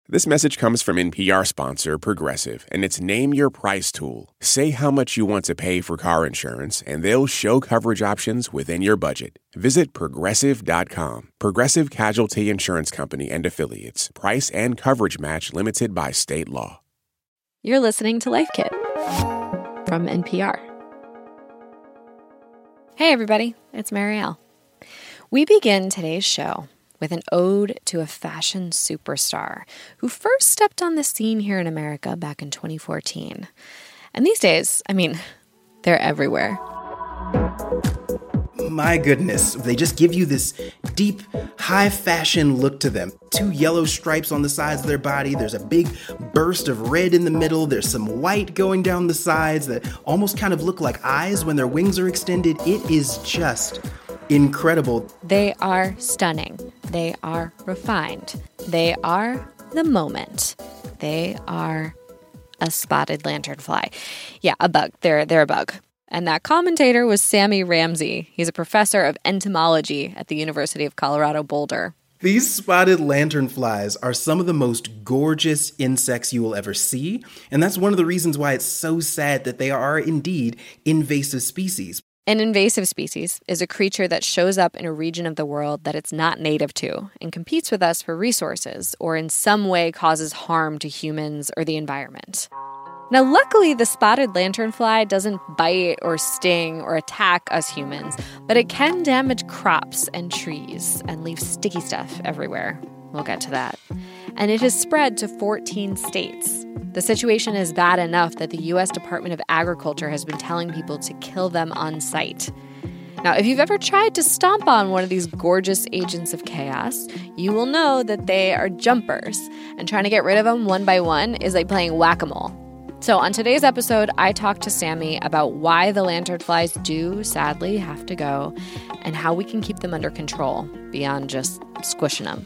This message comes from NPR sponsor Progressive, and it's Name Your Price tool. Say how much you want to pay for car insurance, and they'll show coverage options within your budget. Visit Progressive.com. Progressive Casualty Insurance Company and Affiliates. Price and coverage match limited by state law. You're listening to Life Kit from NPR. Hey, everybody. It's Marielle. We begin today's show with an ode to a fashion superstar who first stepped on the scene here in America back in 2014. And these days, they're everywhere. My goodness, they just give you this deep, high fashion look to them. 2 yellow stripes on the sides of their body. There's a big burst of red in the middle. There's some white going down the sides that almost kind of look like eyes when their wings are extended. It is just incredible. They are stunning. They are refined. They are the moment. They are a spotted lanternfly. Yeah, a bug. They're a bug. And that commentator was Sammy Ramsey. He's a professor of entomology at the University of Colorado Boulder. These spotted lanternflies are some of the most gorgeous insects you will ever see, and that's one of the reasons why it's so sad that they are indeed invasive species. An invasive species is a creature that shows up in a region of the world that it's not native to and competes with us for resources or in some way causes harm to humans or the environment. Now, luckily, the spotted lanternfly doesn't bite or sting or attack us humans, but it can damage crops and trees and leave sticky stuff everywhere. We'll get to that. And it has spread to 14 states. The situation is bad enough that the U.S. Department of Agriculture has been telling people to kill them on sight. Now, if you've ever tried to stomp on one of these gorgeous agents of chaos, you will know that they are jumpers, and trying to get rid of them one by one is like playing whack-a-mole. So on today's episode, I talked to Sammy about why the lanternflies do, sadly, have to go, and how we can keep them under control beyond just squishing them.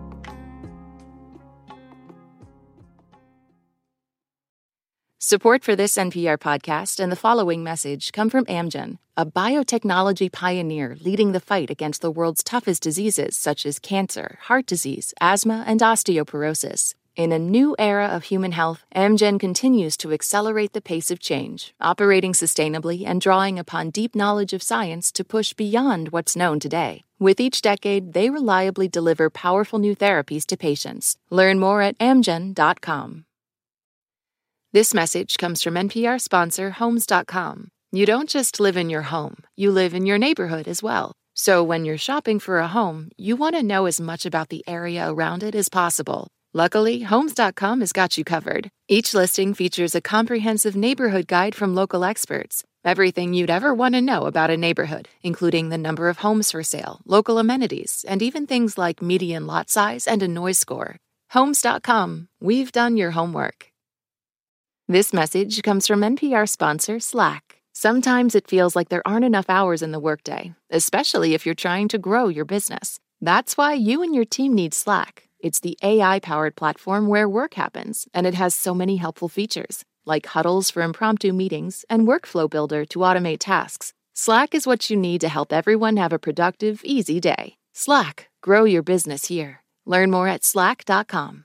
Support for this NPR podcast and the following message come from Amgen, a biotechnology pioneer leading the fight against the world's toughest diseases such as cancer, heart disease, asthma, and osteoporosis. In a new era of human health, Amgen continues to accelerate the pace of change, operating sustainably and drawing upon deep knowledge of science to push beyond what's known today. With each decade, they reliably deliver powerful new therapies to patients. Learn more at amgen.com. This message comes from NPR sponsor Homes.com. You don't just live in your home, you live in your neighborhood as well. So when you're shopping for a home, you want to know as much about the area around it as possible. Luckily, Homes.com has got you covered. Each listing features a comprehensive neighborhood guide from local experts. Everything you'd ever want to know about a neighborhood, including the number of homes for sale, local amenities, and even things like median lot size and a noise score. Homes.com. We've done your homework. This message comes from NPR sponsor Slack. Sometimes it feels like there aren't enough hours in the workday, especially if you're trying to grow your business. That's why you and your team need Slack. It's the AI-powered platform where work happens, and it has so many helpful features, like huddles for impromptu meetings and Workflow Builder to automate tasks. Slack is what you need to help everyone have a productive, easy day. Slack. Grow your business here. Learn more at slack.com.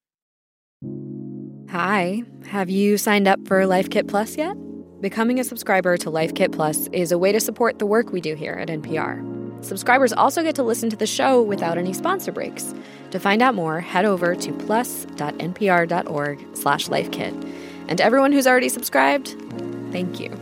Hi, have you signed up for Life Kit Plus yet? Becoming a subscriber to Life Kit Plus is a way to support the work we do here at NPR. Subscribers also get to listen to the show without any sponsor breaks. To find out more, head over to plus.npr.org/lifekit. And to everyone who's already subscribed, thank you.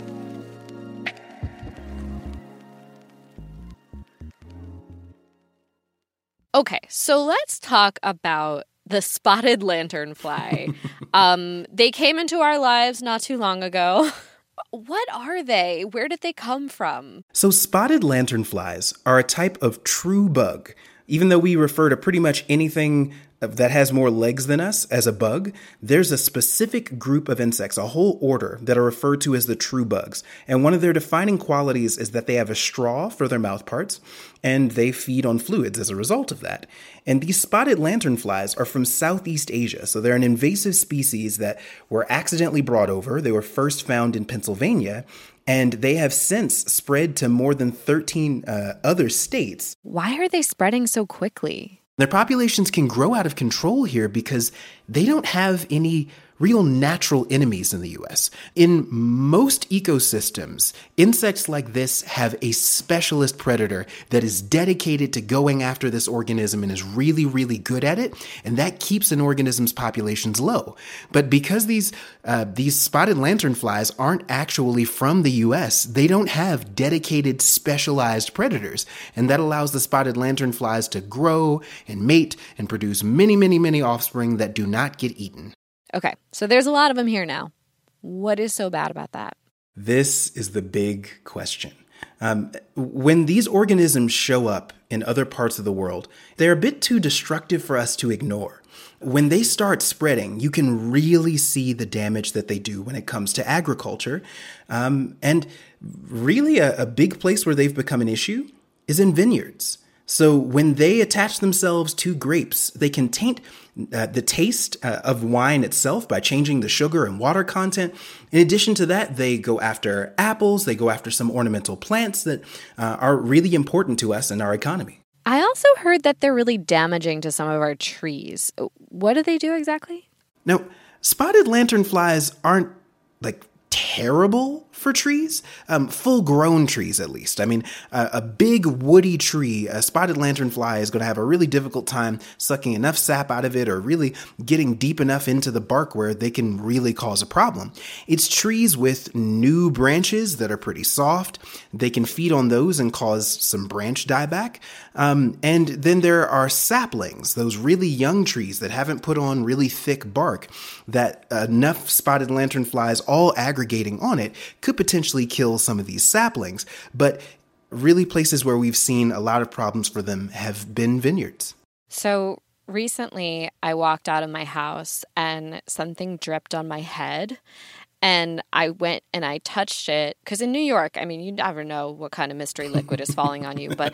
Okay, so let's talk about the spotted lanternfly. They came into our lives not too long ago. What are they? Where did they come from? So spotted lanternflies are a type of true bug. Even though we refer to pretty much anything that has more legs than us as a bug, there's a specific group of insects, a whole order, that are referred to as the true bugs. And one of their defining qualities is that they have a straw for their mouth parts, and they feed on fluids as a result of that. And these spotted lanternflies are from Southeast Asia, so they're an invasive species that were accidentally brought over. They were first found in Pennsylvania, and they have since spread to more than 13 other states. Why are they spreading so quickly? Their populations can grow out of control here because they don't have any real natural enemies in the U.S. In most ecosystems, insects like this have a specialist predator that is dedicated to going after this organism and is really, really good at it, and that keeps an organism's populations low. But because these spotted lanternflies aren't actually from the U.S., they don't have dedicated, specialized predators, and that allows the spotted lanternflies to grow and mate and produce many, many, many offspring that do not get eaten. Okay, so there's a lot of them here now. What is so bad about that? This is the big question. When these organisms show up in other parts of the world, they're a bit too destructive for us to ignore. When they start spreading, you can really see the damage that they do when it comes to agriculture. And really a big place where they've become an issue is in vineyards. So when they attach themselves to grapes, they can taint the taste of wine itself by changing the sugar and water content. In addition to that, they go after apples, they go after some ornamental plants that are really important to us in our economy. I also heard that they're really damaging to some of our trees. What do they do exactly? Now, spotted lanternflies aren't terrible for trees, full-grown trees at least. I mean, a big woody tree, a spotted lanternfly is going to have a really difficult time sucking enough sap out of it or really getting deep enough into the bark where they can really cause a problem. It's trees with new branches that are pretty soft. They can feed on those and cause some branch dieback. And then there are saplings, those really young trees that haven't put on really thick bark that enough spotted lanternflies all aggregating on it could potentially kill some of these saplings, but really places where we've seen a lot of problems for them have been vineyards. So recently I walked out of my house and something dripped on my head, and I went and I touched it because in New York, I mean, you never know what kind of mystery liquid is falling on you, but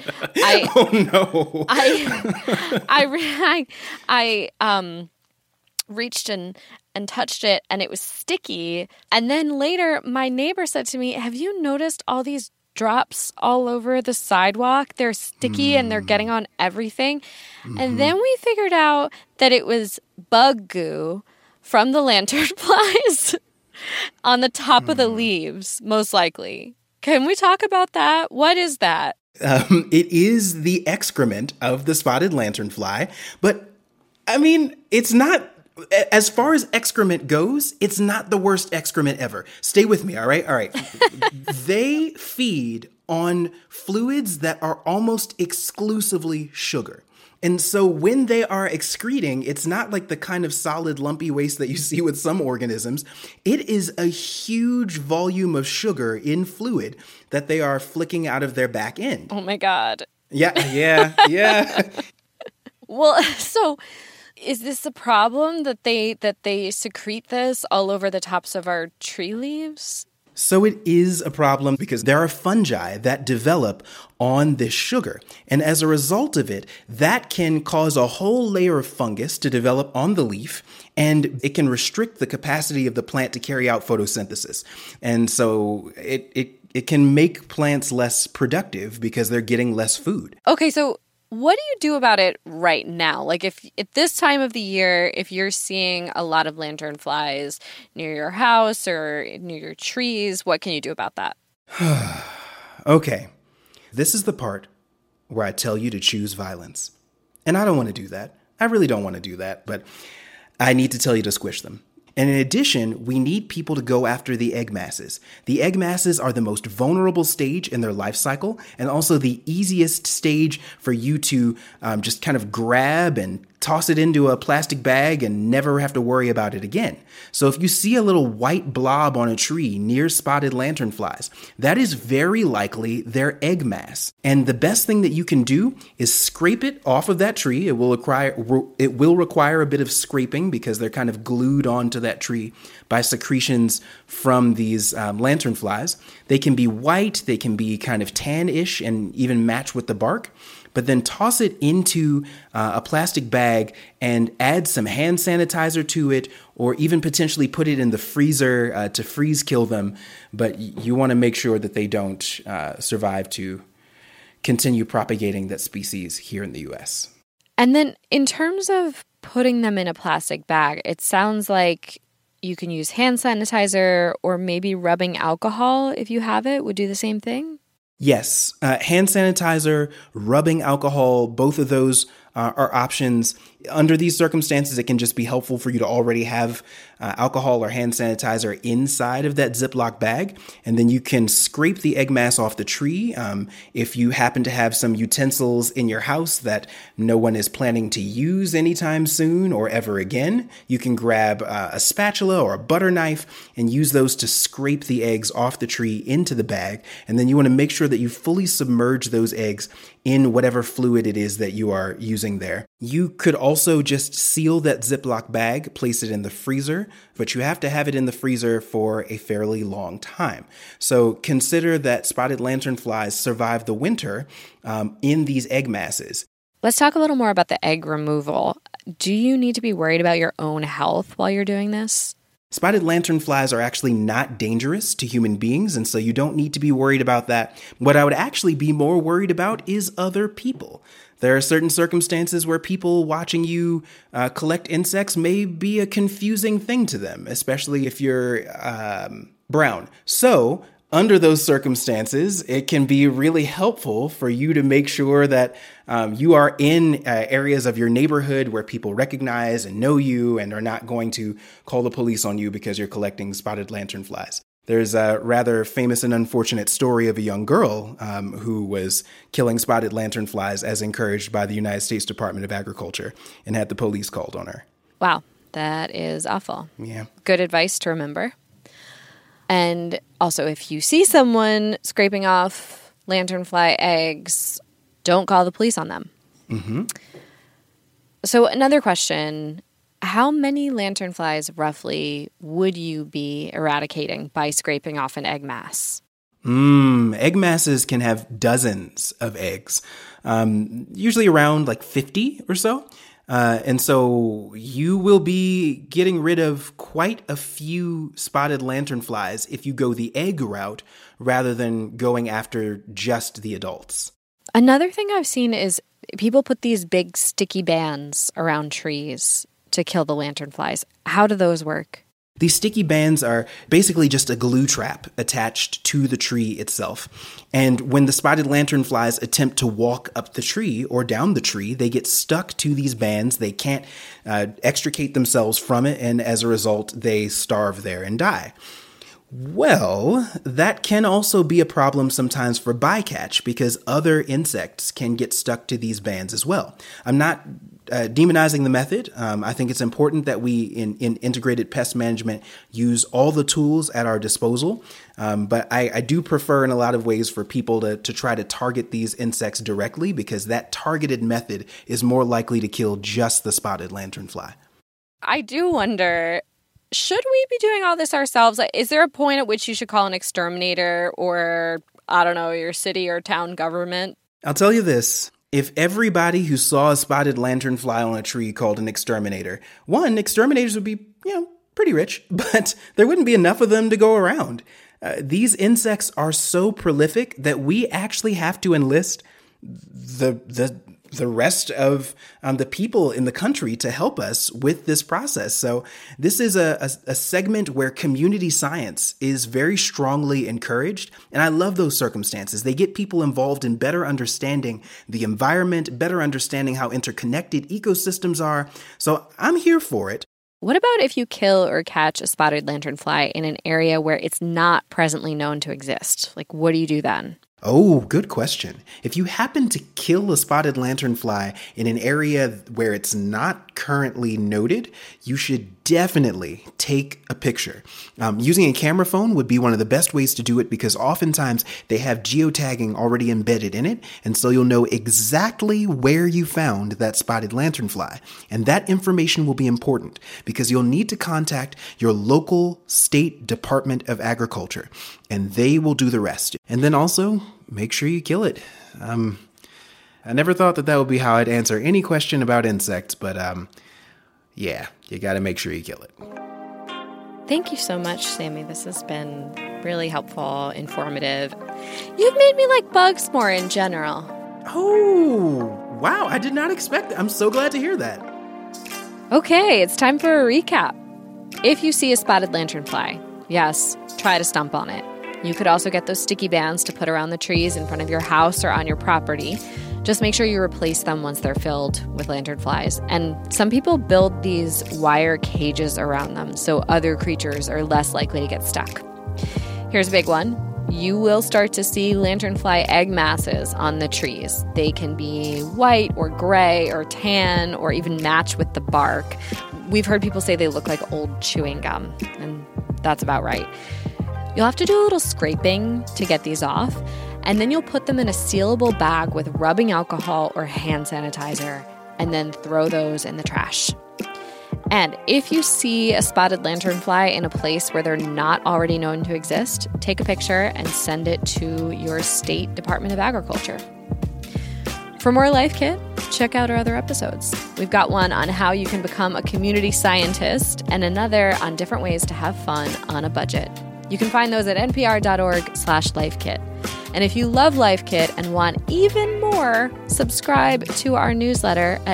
I reached and touched it, and it was sticky. And then later, my neighbor said to me, have you noticed all these drops all over the sidewalk? They're sticky and they're getting on everything. Mm-hmm. And then we figured out that it was bug goo from the lanternflies on the top of the leaves, most likely. Can we talk about that? What is that? It is the excrement of the spotted lanternfly, but I mean, it's not. As far as excrement goes, it's not the worst excrement ever. Stay with me, all right? All right. They feed on fluids that are almost exclusively sugar. And so when they are excreting, it's not like the kind of solid lumpy waste that you see with some organisms. It is a huge volume of sugar in fluid that they are flicking out of their back end. Oh my God. Yeah. Well, so is this a problem that they secrete this all over the tops of our tree leaves? So it is a problem because there are fungi that develop on this sugar. And as a result of it, that can cause a whole layer of fungus to develop on the leaf, and it can restrict the capacity of the plant to carry out photosynthesis. And so it can make plants less productive because they're getting less food. Okay, so what do you do about it right now? Like if at this time of the year, if you're seeing a lot of lanternflies near your house or near your trees, what can you do about that? Okay, this is the part where I tell you to choose violence. And I don't want to do that. I really don't want to do that, but I need to tell you to squish them. And in addition, we need people to go after the egg masses. The egg masses are the most vulnerable stage in their life cycle, and also the easiest stage for you to just kind of grab and toss it into a plastic bag and never have to worry about it again. So if you see a little white blob on a tree near spotted lanternflies, that is very likely their egg mass. And the best thing that you can do is scrape it off of that tree. It will require a bit of scraping because they're kind of glued onto that tree by secretions from these lanternflies. They can be white, they can be kind of tan-ish and even match with the bark. But then toss it into a plastic bag and add some hand sanitizer to it, or even potentially put it in the freezer to freeze kill them. But you want to make sure that they don't survive to continue propagating that species here in the U.S. And then in terms of putting them in a plastic bag, it sounds like you can use hand sanitizer or maybe rubbing alcohol if you have it would do the same thing? Yes, hand sanitizer, rubbing alcohol, both of those are options. Under these circumstances, it can just be helpful for you to already have alcohol or hand sanitizer inside of that Ziploc bag. And then you can scrape the egg mass off the tree. If you happen to have some utensils in your house that no one is planning to use anytime soon or ever again, you can grab a spatula or a butter knife and use those to scrape the eggs off the tree into the bag. And then you want to make sure that you fully submerge those eggs in whatever fluid it is that you are using there. You could also just seal that Ziploc bag, place it in the freezer, but you have to have it in the freezer for a fairly long time. So consider that spotted lanternflies survive the winter in these egg masses. Let's talk a little more about the egg removal. Do you need to be worried about your own health while you're doing this? Spotted lanternflies are actually not dangerous to human beings, and so you don't need to be worried about that. What I would actually be more worried about is other people. There are certain circumstances where people watching you collect insects may be a confusing thing to them, especially if you're brown. So, under those circumstances, it can be really helpful for you to make sure that you are in areas of your neighborhood where people recognize and know you and are not going to call the police on you because you're collecting spotted lanternflies. There's a rather famous and unfortunate story of a young girl who was killing spotted lanternflies as encouraged by the United States Department of Agriculture and had the police called on her. Wow, that is awful. Yeah. Good advice to remember. And also, if you see someone scraping off lanternfly eggs, don't call the police on them. Mm-hmm. So another question, how many lanternflies roughly would you be eradicating by scraping off an egg mass? Egg masses can have dozens of eggs, usually around like 50 or so. And so you will be getting rid of quite a few spotted lanternflies if you go the egg route rather than going after just the adults. Another thing I've seen is people put these big sticky bands around trees to kill the lanternflies. How do those work? These sticky bands are basically just a glue trap attached to the tree itself. And when the spotted lanternflies attempt to walk up the tree or down the tree, they get stuck to these bands. They can't extricate themselves from it, and as a result, they starve there and die. Well, that can also be a problem sometimes for bycatch because other insects can get stuck to these bands as well. I'm not demonizing the method. I think it's important that we, in integrated pest management, use all the tools at our disposal. But I do prefer in a lot of ways for people to try to target these insects directly because that targeted method is more likely to kill just the spotted lanternfly. I do wonder, should we be doing all this ourselves? Is there a point at which you should call an exterminator or, I don't know, your city or town government? I'll tell you this. If everybody who saw a spotted lanternfly on a tree called an exterminator, one, exterminators would be, pretty rich, but there wouldn't be enough of them to go around. These insects are so prolific that we actually have to enlist the rest of the people in the country to help us with this process. So this is a segment where community science is very strongly encouraged. And I love those circumstances. They get people involved in better understanding the environment, better understanding how interconnected ecosystems are. So I'm here for it. What about if you kill or catch a spotted lanternfly in an area where it's not presently known to exist? Like, what do you do then? Oh, good question. If you happen to kill a spotted lanternfly in an area where it's not currently noted, you should definitely take a picture. Using a camera phone would be one of the best ways to do it because oftentimes they have geotagging already embedded in it, and so you'll know exactly where you found that spotted lanternfly. And that information will be important because you'll need to contact your local state Department of Agriculture, and they will do the rest. And then also, make sure you kill it. I never thought that would be how I'd answer any question about insects, but yeah, you got to make sure you kill it. Thank you so much, Sammy. This has been really helpful, informative. You've made me like bugs more in general. Oh, wow. I did not expect that. I'm so glad to hear that. Okay, it's time for a recap. If you see a spotted lanternfly, yes, try to stomp on it. You could also get those sticky bands to put around the trees in front of your house or on your property. Just make sure you replace them once they're filled with lanternflies. And some people build these wire cages around them so other creatures are less likely to get stuck. Here's a big one. You will start to see lanternfly egg masses on the trees. They can be white or gray or tan or even match with the bark. We've heard people say they look like old chewing gum, and that's about right. You'll have to do a little scraping to get these off, and then you'll put them in a sealable bag with rubbing alcohol or hand sanitizer, and then throw those in the trash. And if you see a spotted lanternfly in a place where they're not already known to exist, take a picture and send it to your state Department of Agriculture. For more Life Kit, check out our other episodes. We've got one on how you can become a community scientist and another on different ways to have fun on a budget. You can find those at npr.org/lifekit. And if you love Life Kit and want even more, subscribe to our newsletter at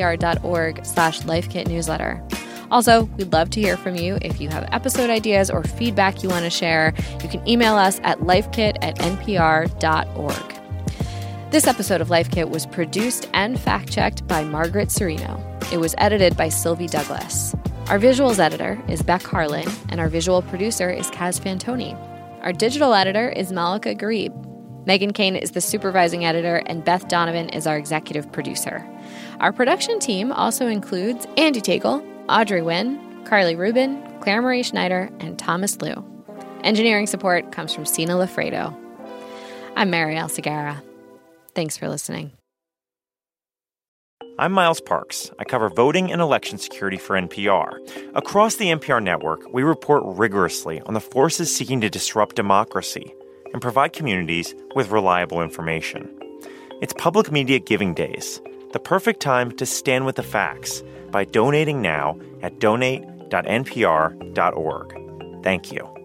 npr.org/lifekitnewsletter. Also, we'd love to hear from you. If you have episode ideas or feedback you want to share, you can email us at lifekit@npr.org. This episode of Life Kit was produced and fact-checked by Margaret Serino. It was edited by Sylvie Douglas. Our visuals editor is Beck Harlan, and our visual producer is Kaz Fantoni. Our digital editor is Malika Garib. Megan Kane is the supervising editor, and Beth Donovan is our executive producer. Our production team also includes Andy Tagle, Audrey Nguyen, Carly Rubin, Claire Marie Schneider, and Thomas Liu. Engineering support comes from Sina Lafredo. I'm Marielle Segarra. Thanks for listening. I'm Miles Parks. I cover voting and election security for NPR. Across the NPR network, we report rigorously on the forces seeking to disrupt democracy and provide communities with reliable information. It's Public Media Giving Days, the perfect time to stand with the facts by donating now at donate.npr.org. Thank you.